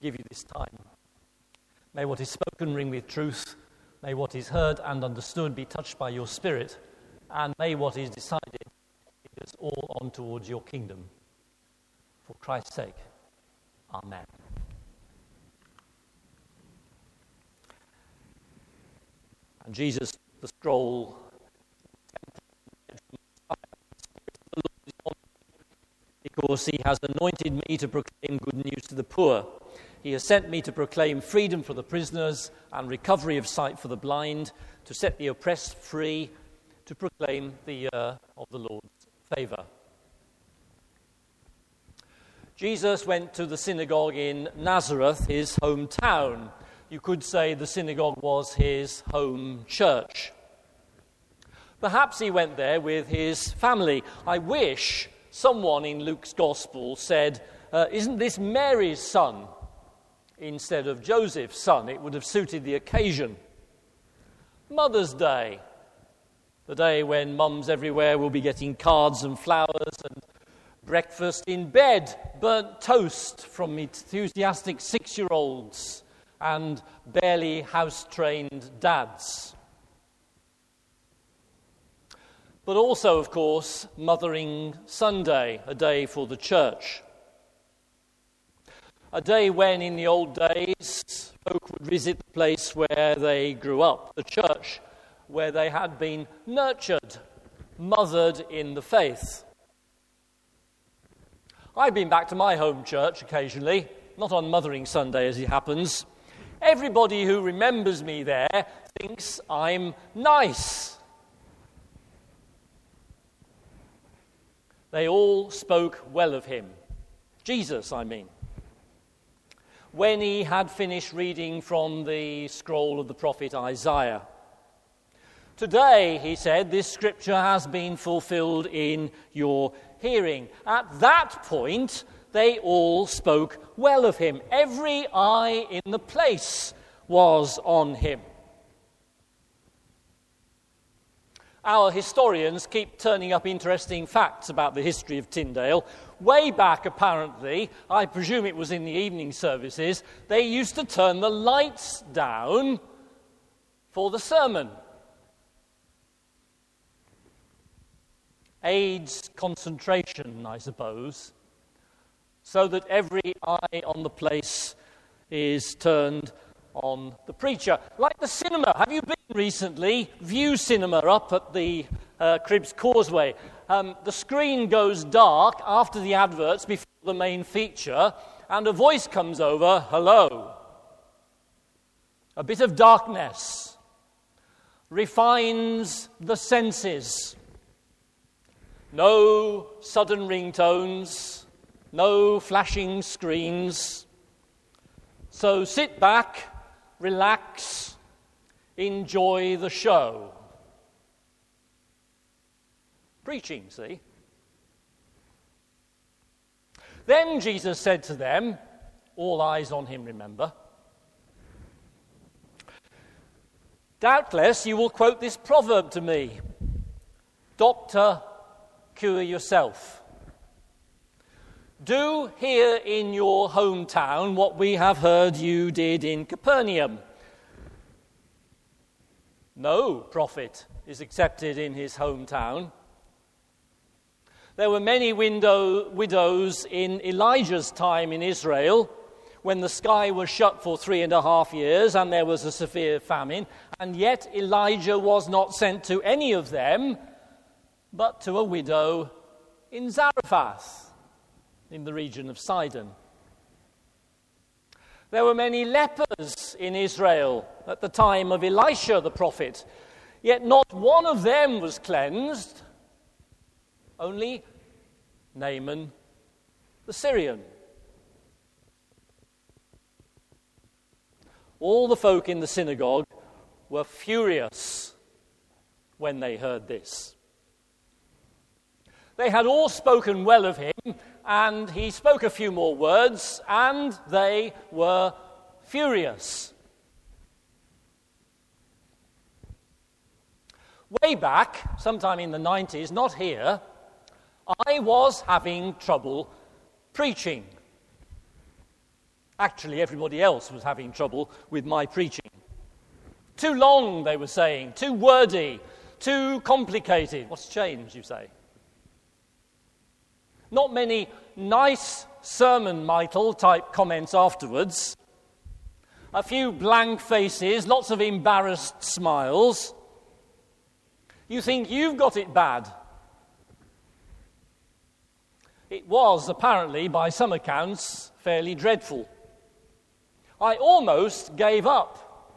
give you this time. May what is spoken ring with truth. May what is heard and understood be touched by your Spirit. And may what is decided lead us all on towards your kingdom. For Christ's sake. Amen. And Jesus, the scroll, because he has anointed me to proclaim good news to the poor. He has sent me to proclaim freedom for the prisoners and recovery of sight for the blind, to set the oppressed free, to proclaim the year of the Lord's favour. Jesus went to the synagogue in Nazareth, his hometown. You could say the synagogue was his home church. Perhaps he went there with his family. I wish someone in Luke's Gospel said, isn't this Mary's son instead of Joseph's son? It would have suited the occasion. Mother's Day, the day when mums everywhere will be getting cards and flowers and breakfast in bed, burnt toast from enthusiastic 6-year-olds and barely house-trained dads. But also, of course, Mothering Sunday, a day for the church. A day when, in the old days, folk would visit the place where they grew up, the church, where they had been nurtured, mothered in the faith. I've been back to my home church occasionally, not on Mothering Sunday as it happens. Everybody who remembers me there thinks I'm nice. They all spoke well of him. Jesus, I mean. When he had finished reading from the scroll of the prophet Isaiah. Today, he said, this scripture has been fulfilled in your hearing. At that point, they all spoke well of him. Every eye in the place was on him. Our historians keep turning up interesting facts about the history of Tyndale. Way back, apparently, I presume it was in the evening services, they used to turn the lights down for the sermon. Aids concentration, I suppose, so that every eye on the place is turned on the preacher. Like the cinema. Have you been recently? View Cinema up at the Cribbs Causeway. The screen goes dark after the adverts before the main feature, and a voice comes over, hello. A bit of darkness refines the senses. No sudden ringtones, no flashing screens. So sit back, relax, enjoy the show. Preaching, see? Then Jesus said to them, all eyes on him, remember, doubtless you will quote this proverb to me, Doctor, cure yourself. Do here in your hometown what we have heard you did in Capernaum. No prophet is accepted in his hometown. There were many widows in Elijah's time in Israel when the sky was shut for 3.5 years and there was a severe famine, and yet Elijah was not sent to any of them but to a widow in Zarephath, in the region of Sidon. There were many lepers in Israel at the time of Elisha the prophet, yet not one of them was cleansed, only Naaman the Syrian. All the folk in the synagogue were furious when they heard this. They had all spoken well of him, and he spoke a few more words, and they were furious. Way back, sometime in the 90s, not here, I was having trouble preaching. Actually, everybody else was having trouble with my preaching. Too long, they were saying, too wordy, too complicated. What's changed, you say? Not many nice sermon Michael type comments afterwards. A few blank faces, lots of embarrassed smiles. You think you've got it bad. It was, apparently, by some accounts, fairly dreadful. I almost gave up.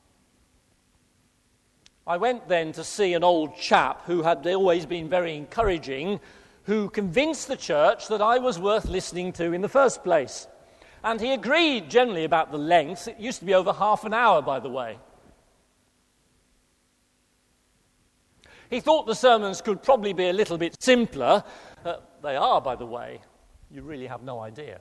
I went then to see an old chap who had always been very encouraging, who convinced the church that I was worth listening to in the first place. And he agreed generally about the length. It used to be over half an hour, by the way. He thought the sermons could probably be a little bit simpler. They are, by the way. You really have no idea.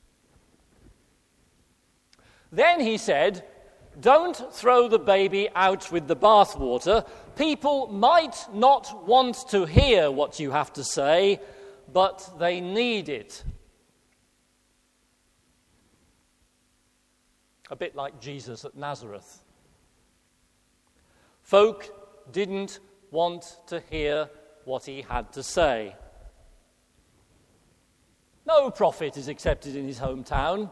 Then he said, don't throw the baby out with the bathwater. People might not want to hear what you have to say, but they need it. A bit like Jesus at Nazareth. Folk didn't want to hear what he had to say. No prophet is accepted in his hometown.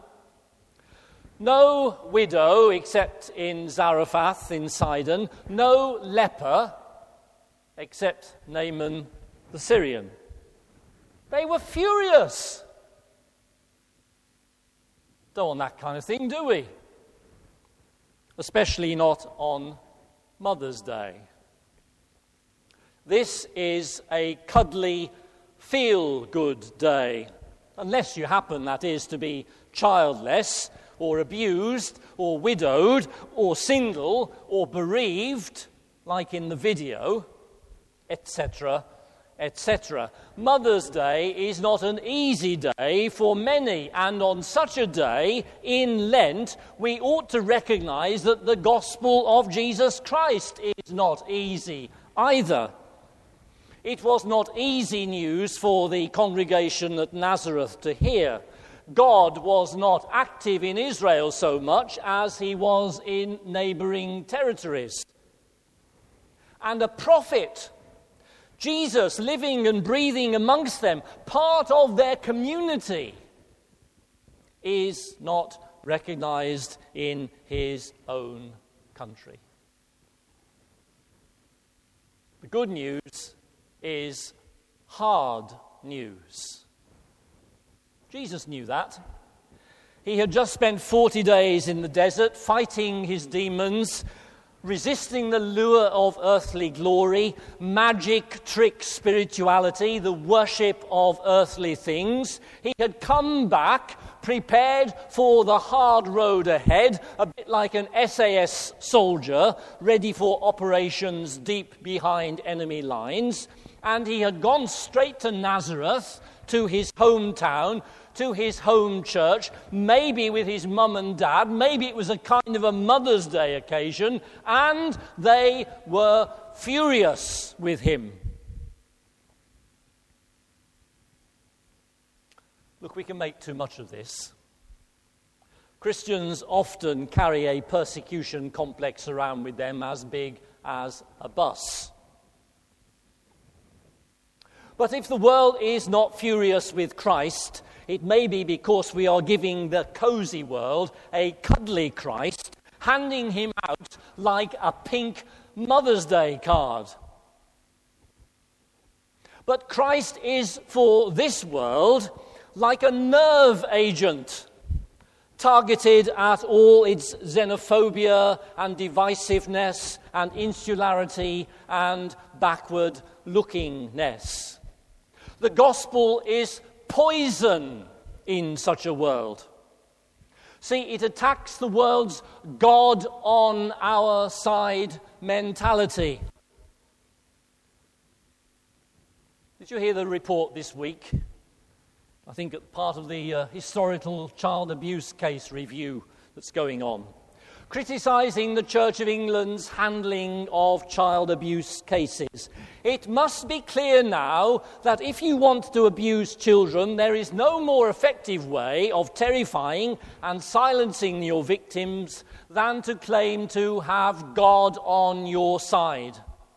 No widow except in Zarephath in Sidon. No leper except Naaman the Syrian. They were furious. Don't want that kind of thing, do we? Especially not on Mother's Day. This is a cuddly, feel-good day. Unless you happen, that is, to be childless, or abused, or widowed, or single, or bereaved, like in the video, etc., etc. Mother's Day is not an easy day for many, and on such a day, in Lent, we ought to recognize that the gospel of Jesus Christ is not easy either. It was not easy news for the congregation at Nazareth to hear. God was not active in Israel so much as he was in neighboring territories. And a prophet, Jesus living and breathing amongst them, part of their community, is not recognized in his own country. The good news is hard news. Jesus knew that. He had just spent 40 days in the desert fighting his demons, resisting the lure of earthly glory, magic trick spirituality, the worship of earthly things. He had come back prepared for the hard road ahead, a bit like an SAS soldier ready for operations deep behind enemy lines. And he had gone straight to Nazareth, to his hometown, to his home church, maybe with his mum and dad, maybe it was a kind of a Mother's Day occasion, and they were furious with him. Look, we can make too much of this. Christians often carry a persecution complex around with them as big as a bus. But if the world is not furious with Christ, it may be because we are giving the cozy world a cuddly Christ, handing him out like a pink Mother's Day card. But Christ is for this world like a nerve agent, targeted at all its xenophobia and divisiveness and insularity and backward-lookingness. The gospel is poison in such a world. See, it attacks the world's God on our side mentality. Did you hear the report this week? I think part of the historical child abuse case review that's going on. criticising the Church of England's handling of child abuse cases. It must be clear now that if you want to abuse children, there is no more effective way of terrifying and silencing your victims than to claim to have God on your side.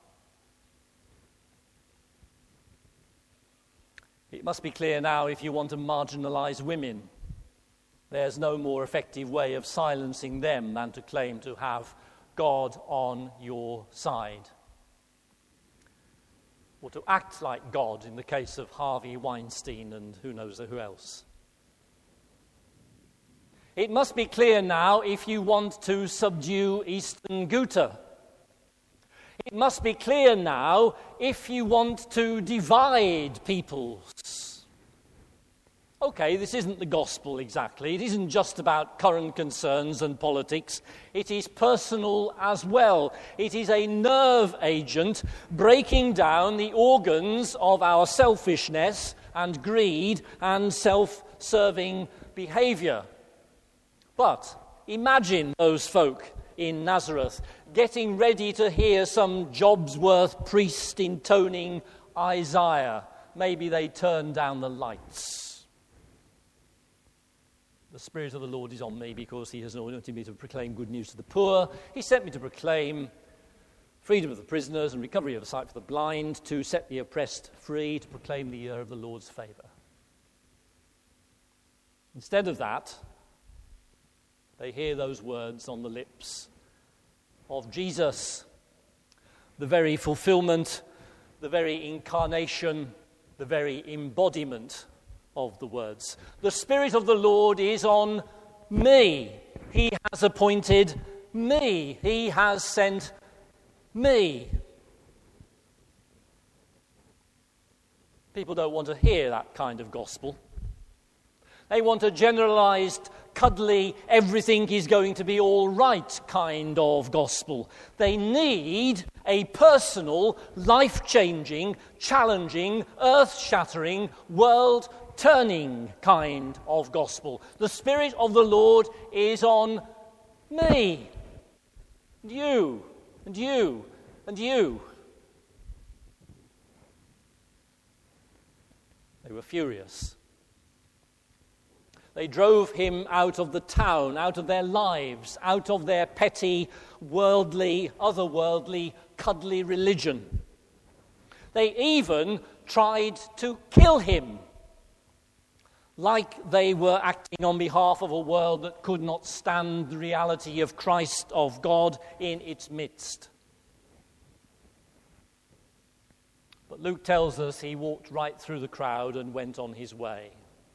It must be clear now if you want to marginalise women, there's no more effective way of silencing them than to claim to have God on your side. Or to act like God in the case of Harvey Weinstein and who knows who else. It must be clear now if you want to subdue Eastern Ghouta. It must be clear now if you want to divide peoples. Okay, this isn't the gospel exactly. It isn't just about current concerns and politics. It is personal as well. It is a nerve agent breaking down the organs of our selfishness and greed and self-serving behavior. But imagine those folk in Nazareth getting ready to hear some Jobsworth priest intoning Isaiah. Maybe they turn down the lights. The Spirit of the Lord is on me because he has anointed me to proclaim good news to the poor. He sent me to proclaim freedom of the prisoners and recovery of the sight for the blind, to set the oppressed free, to proclaim the year of the Lord's favour. Instead of that, they hear those words on the lips of Jesus, the very fulfillment, the very incarnation, the very embodiment of the words. The Spirit of the Lord is on me. He has appointed me. He has sent me. People don't want to hear that kind of gospel. They want a generalized, cuddly, everything is going to be all right kind of gospel. They need a personal, life-changing, challenging, earth-shattering, world-turning kind of gospel. The Spirit of the Lord is on me, and you, and you, and you. They were furious. They drove him out of the town, out of their lives, out of their petty, worldly, otherworldly, cuddly religion. They even tried to kill him, like they were acting on behalf of a world that could not stand the reality of Christ, of God, in its midst. But Luke tells us he walked right through the crowd and went on his way.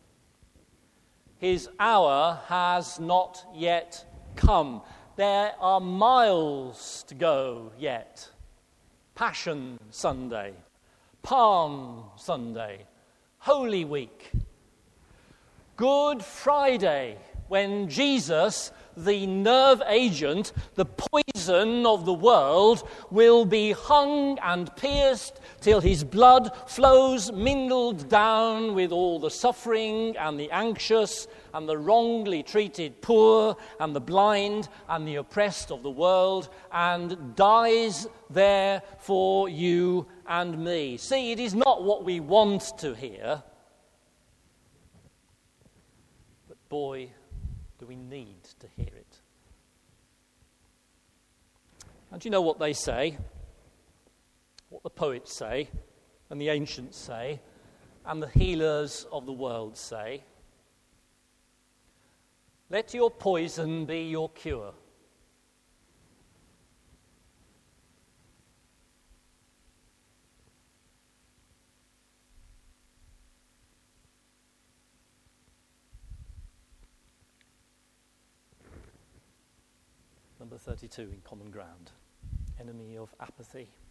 His hour has not yet come. There are miles to go yet. Passion Sunday, Palm Sunday, Holy Week, Good Friday, when Jesus, the nerve agent, the poison of the world, will be hung and pierced till his blood flows mingled down with all the suffering and the anxious and the wrongly treated poor and the blind and the oppressed of the world, and dies there for you and me. See, it is not what we want to hear, but boy, do we need to hear it. And do you know what they say? What the poets say, and the ancients say, and the healers of the world say? Let your poison be your cure. Number 32 in Common Ground. Enemy of apathy.